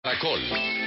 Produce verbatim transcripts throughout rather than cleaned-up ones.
Caracol.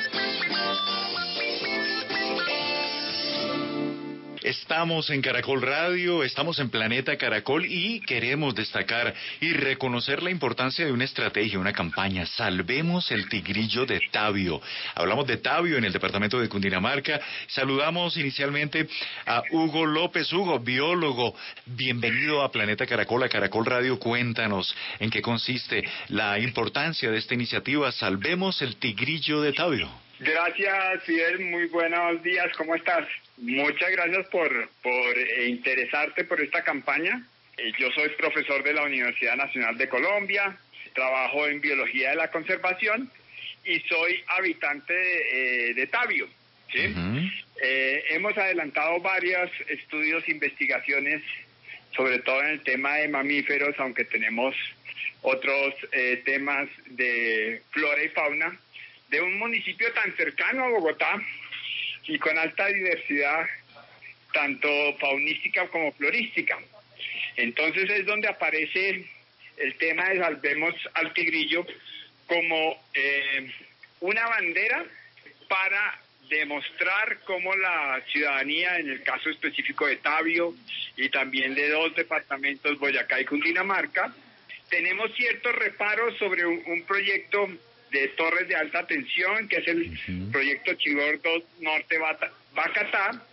Estamos en Caracol Radio, estamos en Planeta Caracol y queremos destacar y reconocer la importancia de una estrategia, una campaña. Salvemos el tigrillo de Tabio. Hablamos de Tabio en el departamento de Cundinamarca. Saludamos inicialmente a Hugo López. Hugo, biólogo, bienvenido a Planeta Caracol, a Caracol Radio. Cuéntanos en qué consiste la importancia de esta iniciativa. Salvemos el tigrillo de Tabio. Gracias, Fidel. Muy buenos días. ¿Cómo estás? Muchas gracias por, por eh, interesarte por esta campaña. Eh, yo soy profesor de la Universidad Nacional de Colombia, trabajo en Biología de la Conservación y soy habitante de, eh, de Tabio, ¿sí? Uh-huh. Eh, hemos adelantado varios estudios, investigaciones, sobre todo en el tema de mamíferos, aunque tenemos otros eh, temas de flora y fauna, de un municipio tan cercano a Bogotá y con alta diversidad, tanto faunística como florística. Entonces es donde aparece el tema de Salvemos al Tigrillo como eh, una bandera para demostrar cómo la ciudadanía, en el caso específico de Tabio y también de dos departamentos, Boyacá y Cundinamarca, tenemos ciertos reparos sobre un, un proyecto de torres de alta tensión, que es el uh-huh. proyecto Chivor dos Norte Bacatá,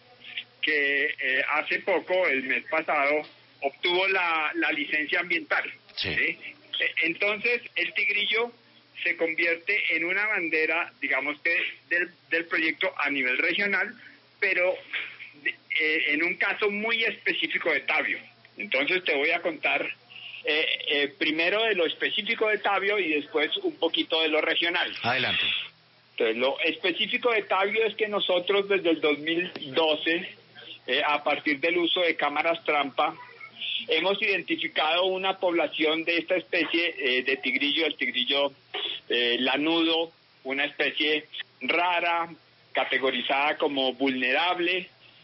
que eh, hace poco, el mes pasado, obtuvo la, la licencia ambiental. Sí. ¿Sí? Entonces, el tigrillo se convierte en una bandera, digamos que del, del proyecto a nivel regional, pero de, eh, en un caso muy específico de Tabio. Entonces te voy a contar Eh, eh, primero de lo específico de Tabio y después un poquito de lo regional. Adelante. Entonces, lo específico de Tabio es que nosotros desde el dos mil doce, eh, a partir del uso de cámaras trampa, hemos identificado una población de esta especie eh, de tigrillo, el tigrillo eh, lanudo, una especie rara, categorizada como vulnerable,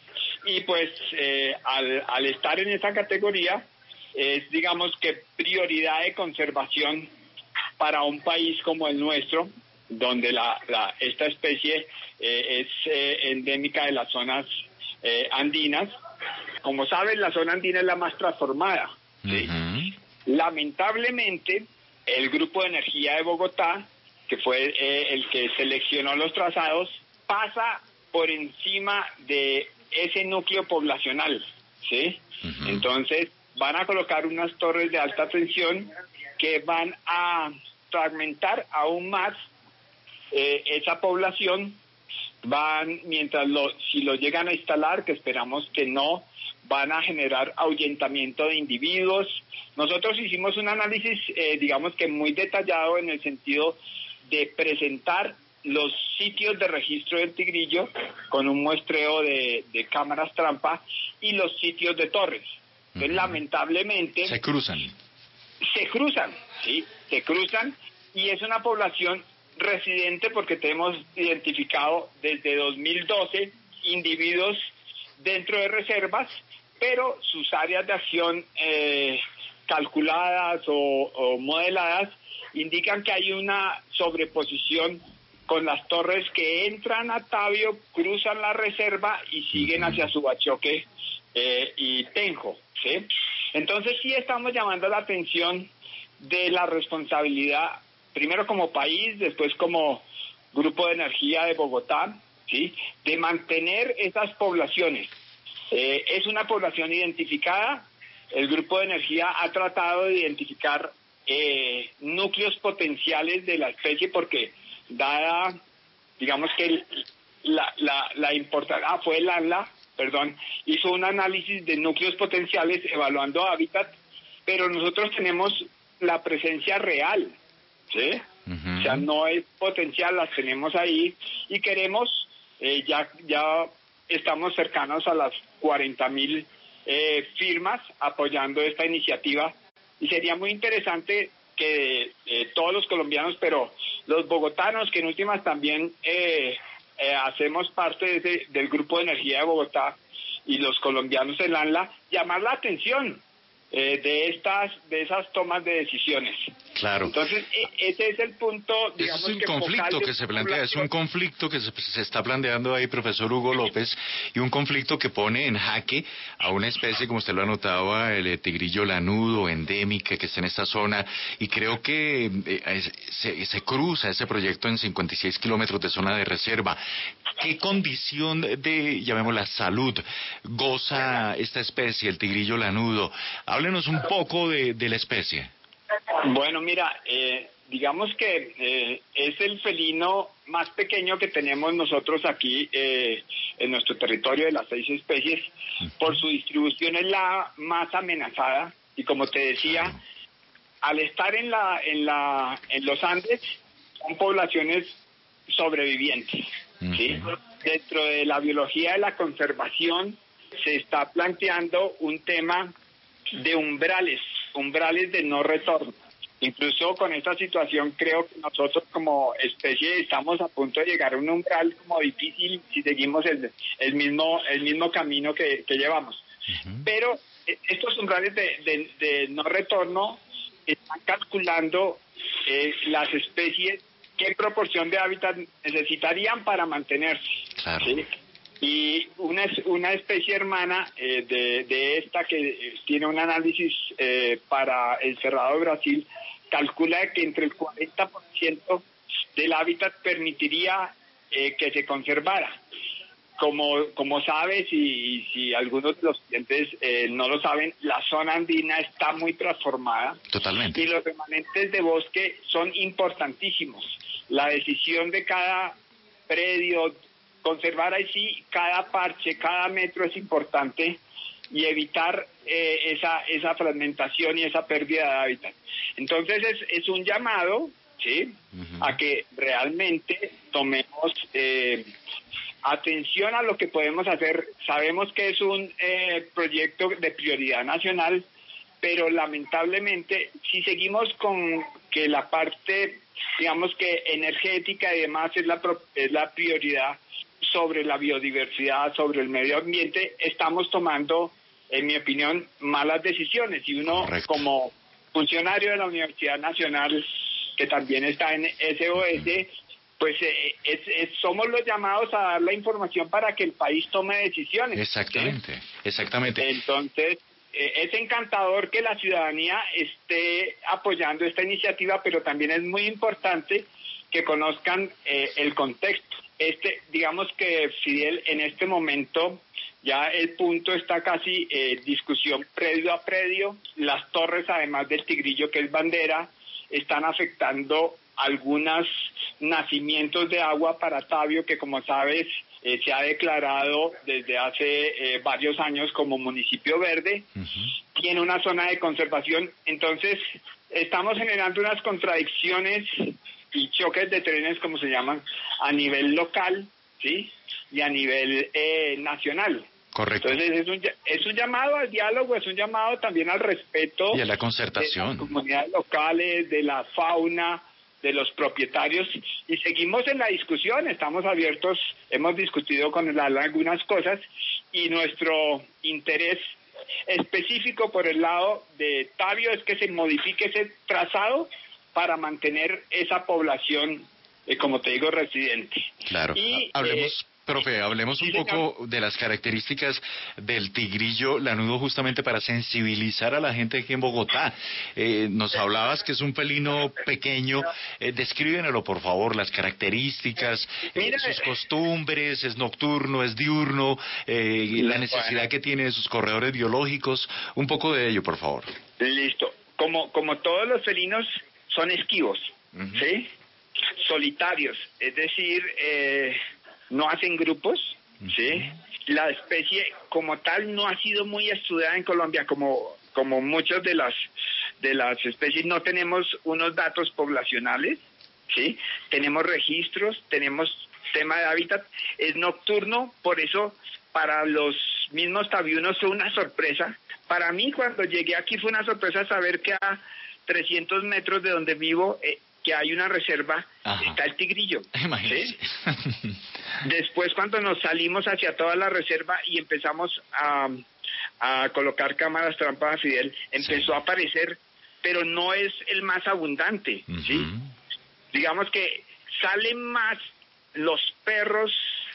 y pues eh, al, al estar en esa categoría, es, digamos que, prioridad de conservación para un país como el nuestro, donde la, la esta especie eh, es eh, endémica de las zonas eh, andinas. Como saben, la zona andina es la más transformada, ¿sí? Uh-huh. Lamentablemente, el Grupo de Energía de Bogotá, que fue eh, el que seleccionó los trazados, pasa por encima de ese núcleo poblacional, ¿sí? Uh-huh. Entonces, van a colocar unas torres de alta tensión que van a fragmentar aún más eh, esa población. Van, mientras lo, si lo llegan a instalar, que esperamos que no, van a generar ahuyentamiento de individuos. Nosotros hicimos un análisis, eh, digamos que muy detallado, en el sentido de presentar los sitios de registro del tigrillo con un muestreo de, de cámaras trampa y los sitios de torres. Entonces, uh-huh. lamentablemente... Se cruzan. Se cruzan, sí, se cruzan, y es una población residente porque tenemos identificado desde dos mil doce individuos dentro de reservas, pero sus áreas de acción eh, calculadas o, o modeladas indican que hay una sobreposición con las torres que entran a Tabio, cruzan la reserva y siguen uh-huh. hacia Subachoque eh, y Tenjo. ¿Sí? Entonces sí estamos llamando la atención de la responsabilidad, primero como país, después como Grupo de Energía de Bogotá, ¿sí? De mantener esas poblaciones. Eh, es una población identificada. El Grupo de Energía ha tratado de identificar eh, núcleos potenciales de la especie, porque dada, digamos que el, la, la, la importancia, ah, fue el ANLA, perdón, hizo un análisis de núcleos potenciales evaluando hábitat, pero nosotros tenemos la presencia real, ¿sí? Uh-huh. O sea, no es potencial, las tenemos ahí y queremos, eh, ya ya estamos cercanos a las cuarenta mil eh, firmas apoyando esta iniciativa, y sería muy interesante que eh, todos los colombianos, pero los bogotanos, que en últimas también eh, Eh, hacemos parte de ese, del Grupo de Energía de Bogotá, y los colombianos en ANLA, llamar la atención. eh, de estas de esas tomas de decisiones. Claro. Entonces, e- ese es el punto, digamos, Ese es un que conflicto que se plantea, es un conflicto que se, se está planteando ahí, profesor Hugo López, y un conflicto que pone en jaque a una especie, como usted lo anotaba, el eh, tigrillo lanudo, endémica, que está en esta zona, y creo que eh, es- se, se cruza ese proyecto en cincuenta y seis kilómetros de zona de reserva. ¿Qué condición de, llamémosla, salud goza esta especie, el tigrillo lanudo? Háblenos un poco de, de la especie. Bueno, mira, eh, digamos que eh, es el felino más pequeño que tenemos nosotros aquí eh, en nuestro territorio de las seis especies. Por su distribución es la más amenazada y, como te decía, Claro. al estar en la en la en los Andes son poblaciones sobrevivientes, ¿sí? Ujú. Dentro de la biología de la conservación se está planteando un tema de umbrales, umbrales de no retorno. Incluso con esta situación creo que nosotros como especie estamos a punto de llegar a un umbral como difícil si seguimos el, el mismo el mismo camino que, que llevamos. Ujú. Pero eh, estos umbrales de, de, de no retorno están calculando eh, las especies qué proporción de hábitat necesitarían para mantenerse. Claro. ¿Sí? Y una, una especie hermana eh, de, de esta que eh, tiene un análisis eh, para el Cerrado de Brasil, calcula que entre el cuarenta por ciento del hábitat permitiría eh, que se conservara. Como, como sabes, y, y si algunos de los clientes eh, no lo saben, la zona andina está muy transformada. Totalmente. Y los remanentes de bosque son importantísimos. La decisión de cada predio, conservar así cada parche, cada metro es importante y evitar eh, esa esa fragmentación y esa pérdida de hábitat. Entonces es, es un llamado, ¿sí? Ujú. A que realmente tomemos eh, atención a lo que podemos hacer. Sabemos que es un eh, proyecto de prioridad nacional, pero lamentablemente si seguimos con que la parte, digamos que energética y demás es la pro- es la prioridad sobre la biodiversidad, sobre el medio ambiente, estamos tomando, en mi opinión, malas decisiones. Y uno, Correcto. como funcionario de la Universidad Nacional, que también está en S O S, pues eh, es, es- somos los llamados a dar la información para que el país tome decisiones. ¿sí? Exactamente, exactamente. Entonces, eh, es encantador que la ciudadanía esté apoyando esta iniciativa, pero también es muy importante que conozcan eh, el contexto. Este, digamos que Fidel, en este momento ya el punto está casi eh, discusión predio a predio. Las torres, además del tigrillo que es bandera, están afectando algunos nacimientos de agua para Tabio, que como sabes eh, se ha declarado desde hace eh, varios años como municipio verde. Ujú. Tiene una zona de conservación. Entonces estamos generando unas contradicciones y choques de trenes, como se llaman, a nivel local, ¿sí? Y a nivel eh, nacional. Correcto. Entonces es un, ll- es un llamado al diálogo, es un llamado también al respeto Y a la de las concertación. comunidades locales, de la fauna, de los propietarios, y seguimos en la discusión, estamos abiertos, hemos discutido con el ALA algunas cosas, y nuestro interés específico por el lado de Tabio es que se modifique ese trazado para mantener esa población, eh, como te digo, residente. Claro. Y, Hablemos, eh, profe, hablemos sí, un señor. poco de las características del tigrillo lanudo justamente para sensibilizar a la gente aquí en Bogotá. Eh, nos hablabas que es un felino pequeño. Eh, descríbenlo, por favor, las características, eh, Mira, sus costumbres, es nocturno, es diurno, eh, la necesidad bueno. que tiene de sus corredores biológicos. Un poco de ello, por favor. Listo. Como, como todos los felinos, son esquivos, Ujú. ¿sí? Solitarios, es decir, eh, no hacen grupos, ¿sí? La especie como tal no ha sido muy estudiada en Colombia, como, como muchas de las, de las especies. No tenemos unos datos poblacionales, ¿sí? Tenemos registros, tenemos tema de hábitat. Es nocturno, por eso para los mismos tabiunos fue una sorpresa. Para mí, cuando llegué aquí, fue una sorpresa saber que a trescientos metros de donde vivo, eh, que hay una reserva, Ajá. está el tigrillo. Imagínese. ¿sí? Después, cuando nos salimos hacia toda la reserva y empezamos a, a colocar cámaras trampas, Fidel, empezó sí. a aparecer, pero no es el más abundante, uh-huh. ¿sí? Digamos que salen más los perros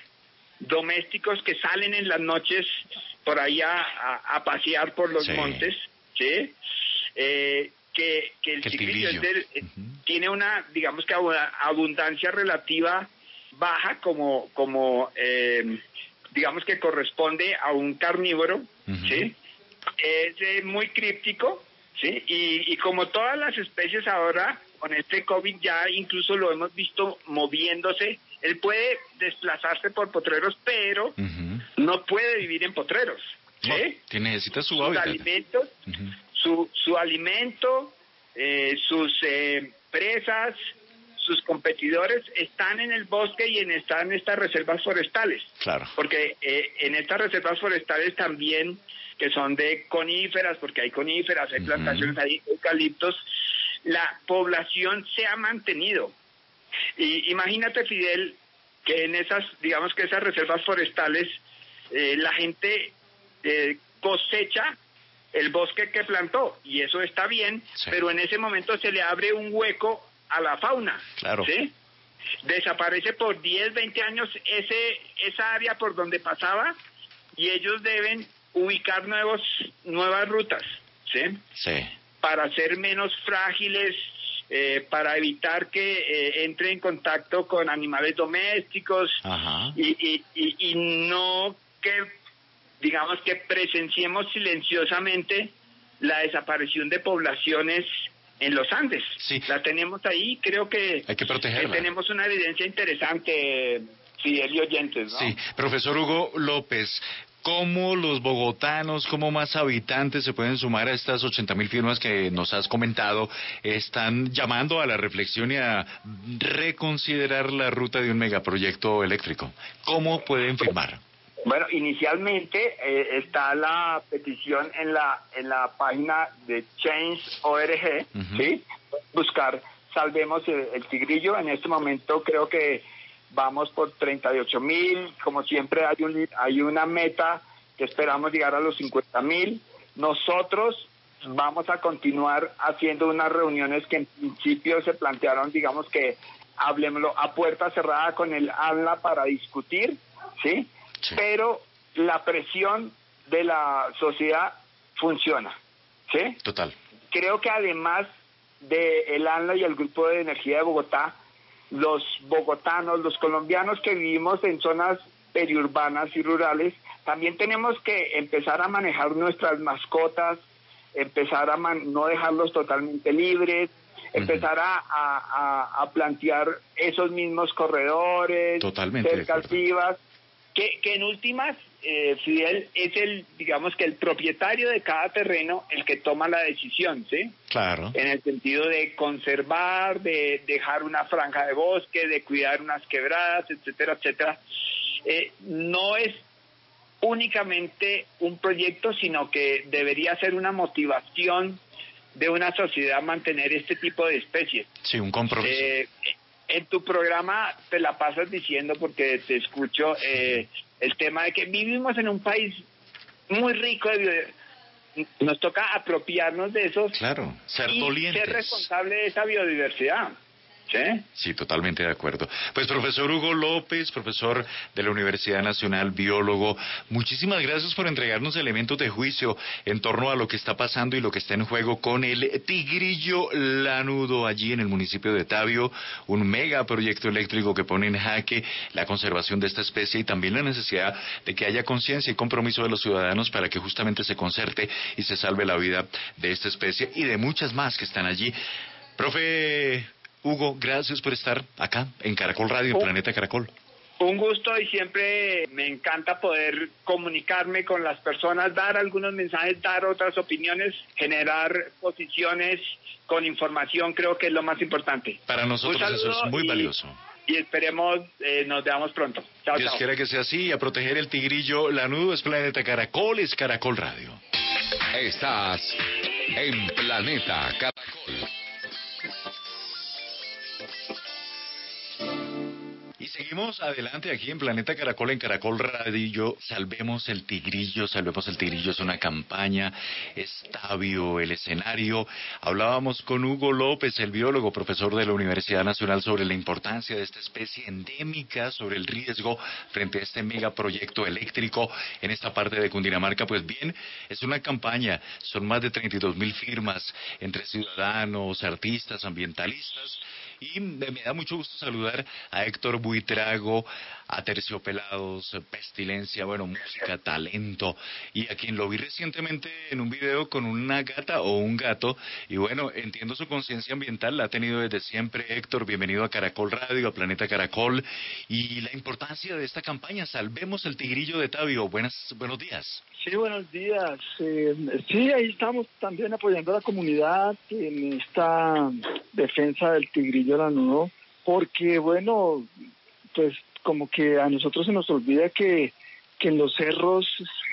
domésticos que salen en las noches por ahí a, a, a pasear por los sí. montes, ¿sí? Eh, que, que el tigrillo es del, uh-huh. tiene una, digamos que abundancia relativa baja, como, como eh, digamos que corresponde a un carnívoro, uh-huh. ¿sí? Es eh, muy críptico, ¿sí? Y, y como todas las especies ahora, con este COVID ya incluso lo hemos visto moviéndose. Él puede desplazarse por potreros, pero uh-huh. no puede vivir en potreros, ¿sí? No, que necesita su sus hábitat. alimentos, uh-huh. su, su alimento, eh, sus eh, presas, sus competidores están en el bosque y en, están en estas reservas forestales. Claro. Porque eh, en estas reservas forestales también, que son de coníferas, porque hay coníferas, hay uh-huh. plantaciones, hay eucaliptos, la población se ha mantenido. Y imagínate, Fidel, que en esas, digamos que esas reservas forestales, eh, la gente eh, cosecha el bosque que plantó, y eso está bien, sí. pero en ese momento se le abre un hueco a la fauna, claro. ¿sí? Desaparece por diez, veinte años ese esa área por donde pasaba, y ellos deben ubicar nuevos nuevas rutas, ¿sí? Sí. Para ser menos frágiles, eh, para evitar que eh, entre en contacto con animales domésticos y, y, y, y no que, digamos, que presenciemos silenciosamente la desaparición de poblaciones en los Andes. Sí. La tenemos ahí, creo que, hay que protegerla. que tenemos una evidencia interesante, Fidel y oyentes, ¿no? Sí, profesor Hugo López, ¿cómo los bogotanos, cómo más habitantes se pueden sumar a estas ochenta mil firmas que nos has comentado? Están llamando a la reflexión y a reconsiderar la ruta de un megaproyecto eléctrico. ¿Cómo pueden firmar? Bueno, inicialmente eh, está la petición en la en la página de Change punto org, uh-huh. ¿sí? Buscar Salvemos el, el Tigrillo. En este momento creo que vamos por treinta y ocho mil, como siempre hay un hay una meta que esperamos llegar a los cincuenta mil. Nosotros vamos a continuar haciendo unas reuniones que en principio se plantearon, digamos que hablemoslo a puerta cerrada con el ANLA para discutir, ¿sí? Sí. Pero la presión de la sociedad funciona, ¿sí? Total. Creo que además de el ANLA y el Grupo de Energía de Bogotá, los bogotanos, los colombianos que vivimos en zonas periurbanas y rurales, también tenemos que empezar a manejar nuestras mascotas, empezar a man- no dejarlos totalmente libres, empezar a, a, a plantear esos mismos corredores, totalmente cercas vivas, que, que en últimas, eh, Fidel, es el, digamos que el propietario de cada terreno el que toma la decisión, ¿sí? Claro. En el sentido de conservar, de dejar una franja de bosque, de cuidar unas quebradas, etcétera, etcétera. Eh, no es únicamente un proyecto, sino que debería ser una motivación de una sociedad a mantener este tipo de especies. Sí, un compromiso. Eh, en tu programa te la pasas diciendo, porque te escucho, eh, el tema de que vivimos en un país muy rico de biodiversidad. Nos toca apropiarnos de esos, claro, ser y dolientes, ser responsable de esa biodiversidad. ¿Sí? Sí, totalmente de acuerdo. Pues profesor Hugo López, profesor de la Universidad Nacional, biólogo, muchísimas gracias por entregarnos elementos de juicio en torno a lo que está pasando y lo que está en juego con el tigrillo lanudo allí en el municipio de Tabio, un megaproyecto eléctrico que pone en jaque la conservación de esta especie y también la necesidad de que haya conciencia y compromiso de los ciudadanos para que justamente se concerte y se salve la vida de esta especie y de muchas más que están allí. Profe Hugo, gracias por estar acá en Caracol Radio, en Planeta Caracol. Un gusto, y siempre me encanta poder comunicarme con las personas, dar algunos mensajes, dar otras opiniones, generar posiciones con información, creo que es lo más importante. Para nosotros eso es muy y, valioso. Y esperemos eh, nos veamos pronto. Chao, Dios chao. quiera que sea así, y a proteger el tigrillo lanudo. Es Planeta Caracol, es Caracol Radio. Estás en Planeta Caracol. Y Seguimos adelante aquí en Planeta Caracol, en Caracol Radio. Salvemos el tigrillo, salvemos el tigrillo es una campaña, es Tabio el escenario. Hablábamos con Hugo López, el biólogo, profesor de la Universidad Nacional, sobre la importancia de esta especie endémica, sobre el riesgo frente a este megaproyecto eléctrico en esta parte de Cundinamarca. Pues bien, es una campaña, son más de treinta y dos mil firmas entre ciudadanos, artistas, ambientalistas. Y me da mucho gusto saludar a Héctor Buitrago, a Terciopelados, Pestilencia, bueno, música, talento, y a quien lo vi recientemente en un video con una gata o un gato, y bueno, entiendo su conciencia ambiental, la ha tenido desde siempre. Héctor, bienvenido a Caracol Radio, a Planeta Caracol, y la importancia de esta campaña, Salvemos el Tigrillo de Tabio. Buenas, buenos días. Sí, buenos días. Eh, sí, ahí estamos también apoyando a la comunidad en esta defensa del tigrillo lanudo, porque bueno, pues como que a nosotros se nos olvida que, que en los cerros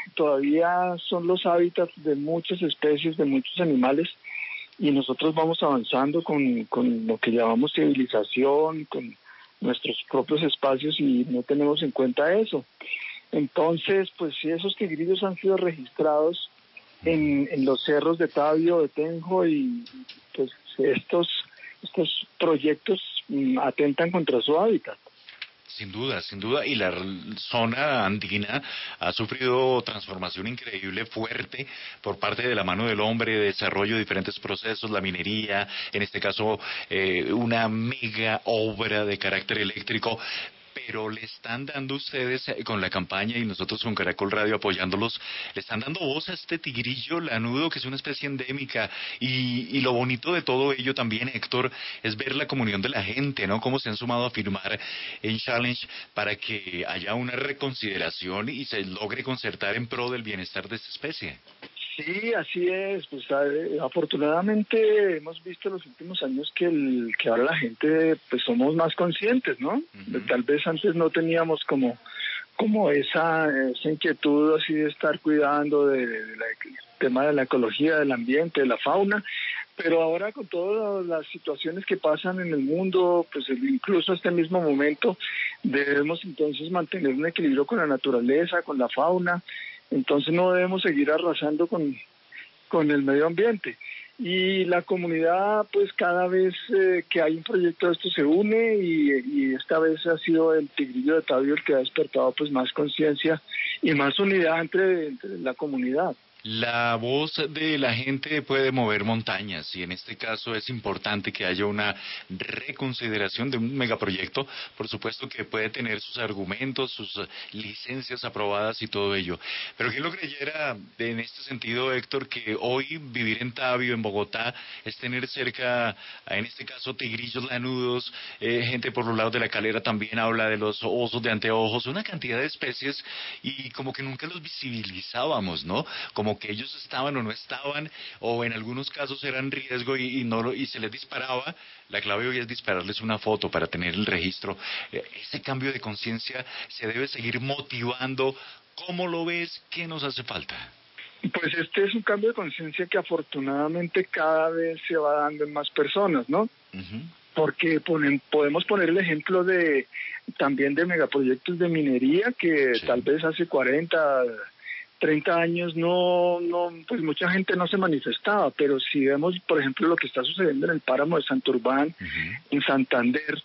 todavía son los hábitats de muchas especies, de muchos animales, y nosotros vamos avanzando con, con lo que llamamos civilización, con nuestros propios espacios, y no tenemos en cuenta eso. Entonces, pues sí, esos tigrillos han sido registrados en, en los cerros de Tabio, de Tenjo, y pues estos, estos proyectos mm, atentan contra su hábitat. Sin duda, sin duda, y la zona andina ha sufrido transformación increíble, fuerte, por parte de la mano del hombre, de desarrollo de diferentes procesos, la minería, en este caso eh, una mega obra de carácter eléctrico. Pero le están dando ustedes con la campaña, y nosotros con Caracol Radio apoyándolos, le están dando voz a este tigrillo lanudo, que es una especie endémica, y, y lo bonito de todo ello también, Héctor, es ver la comunión de la gente, ¿no? Cómo se han sumado a firmar en Challenge para que haya una reconsideración y se logre concertar en pro del bienestar de esta especie. Sí, así es. Pues afortunadamente hemos visto en los últimos años que el que ahora la gente pues somos más conscientes, ¿no? Uh-huh. Tal vez antes no teníamos como como esa, esa inquietud así de estar cuidando de, de la, del tema de la ecología, del ambiente, de la fauna, pero ahora con todas las situaciones que pasan en el mundo, pues incluso hasta el mismo momento, debemos entonces mantener un equilibrio con la naturaleza, con la fauna. Entonces no debemos seguir arrasando con, con el medio ambiente. Y la comunidad, pues cada vez eh, que hay un proyecto de esto se une, y, y esta vez ha sido el tigrillo de Tabio el que ha despertado pues más conciencia y más unidad entre, entre la comunidad. La voz de la gente puede mover montañas, y en este caso es importante que haya una reconsideración de un megaproyecto. Por supuesto que puede tener sus argumentos, sus licencias aprobadas y todo ello. Pero ¿quién lo creyera en este sentido, Héctor, que hoy vivir en Tabio, en Bogotá, es tener cerca, en este caso, tigrillos lanudos, eh, gente por los lados de la Calera también habla de los osos de anteojos, una cantidad de especies, y como que nunca los visibilizábamos, ¿no? Como que ellos estaban o no estaban, o en algunos casos eran riesgo y, y no y se les disparaba. La clave hoy es dispararles una foto para tener el registro. Ese cambio de conciencia se debe seguir motivando. ¿Cómo lo ves? ¿Qué nos hace falta? Pues este es un cambio de conciencia que afortunadamente cada vez se va dando en más personas, ¿no? Uh-huh. Porque ponen, podemos poner el ejemplo de también de megaproyectos de minería que sí. Tal vez hace cuarenta, treinta años no, no, pues mucha gente no se manifestaba, pero si vemos, por ejemplo, lo que está sucediendo en el páramo de Santurbán, uh-huh. en Santander,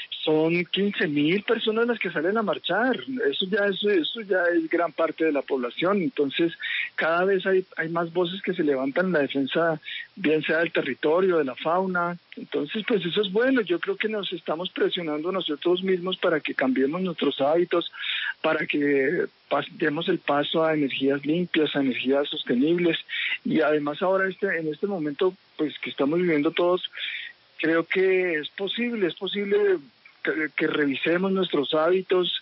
son quince mil personas las que salen a marchar. Eso ya es, eso ya es gran parte de la población. Entonces, cada vez hay, hay más voces que se levantan en la defensa, bien sea del territorio, de la fauna. Entonces, pues eso es bueno. Yo creo que nos estamos presionando nosotros mismos para que cambiemos nuestros hábitos, para que demos el paso a energías limpias, a energías sostenibles. Y además ahora este, en este momento, pues que estamos viviendo todos, creo que es posible, es posible que, que revisemos nuestros hábitos,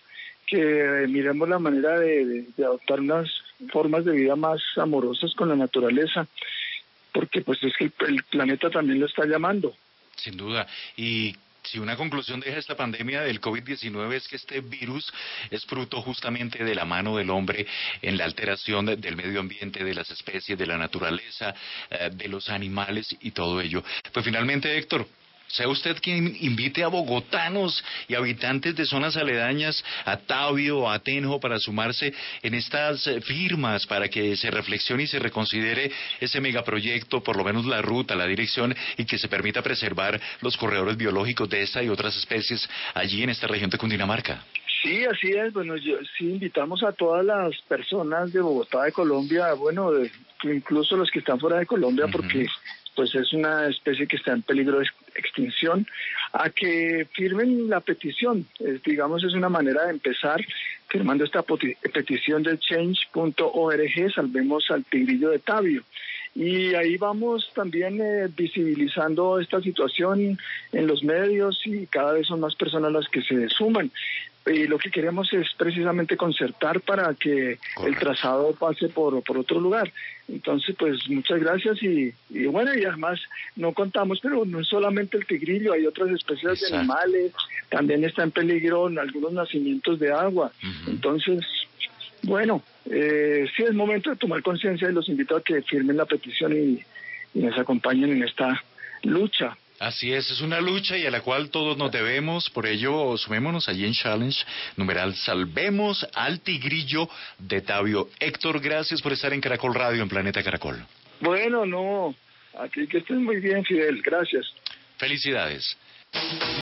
que miremos la manera de, de, de adoptar unas formas de vida más amorosas con la naturaleza, porque pues es que el, el planeta también lo está llamando. Sin duda. Y si una conclusión deja esta pandemia del COVID diecinueve es que este virus es fruto justamente de la mano del hombre en la alteración de, del medio ambiente, de las especies, de la naturaleza, eh, de los animales y todo ello. Pues finalmente, Héctor, sea usted quien invite a bogotanos y habitantes de zonas aledañas a Tabio, a Tenjo, para sumarse en estas eh, firmas, para que se reflexione y se reconsidere ese megaproyecto, por lo menos la ruta, la dirección, y que se permita preservar los corredores biológicos de esta y otras especies allí en esta región de Cundinamarca. Sí, así es. Bueno, yo, sí invitamos a todas las personas de Bogotá, de Colombia, bueno, de, incluso los que están fuera de Colombia, uh-huh. porque pues es una especie que está en peligro de extinción, a que firmen la petición. Es, digamos, es una manera de empezar firmando esta petición del change punto org, salvemos al tigrillo de Tabio. Y ahí vamos también eh, visibilizando esta situación en los medios y cada vez son más personas las que se suman. Y lo que queremos es precisamente concertar para que Correcto. El trazado pase por, por otro lugar. Entonces, pues muchas gracias y, y bueno, y además no contamos, pero no es solamente el tigrillo, hay otras especies Exacto. de animales, también está en peligro en algunos nacimientos de agua. Uh-huh. Entonces, bueno, eh, sí es momento de tomar conciencia y los invito a que firmen la petición y, y nos acompañen en esta lucha. Así es, es una lucha y a la cual todos nos debemos, por ello sumémonos allí en Challenge, numeral Salvemos al Tigrillo de Tabio. Héctor, gracias por estar en Caracol Radio, en Planeta Caracol. Bueno, no, aquí que estén muy bien, Fidel, gracias. Felicidades.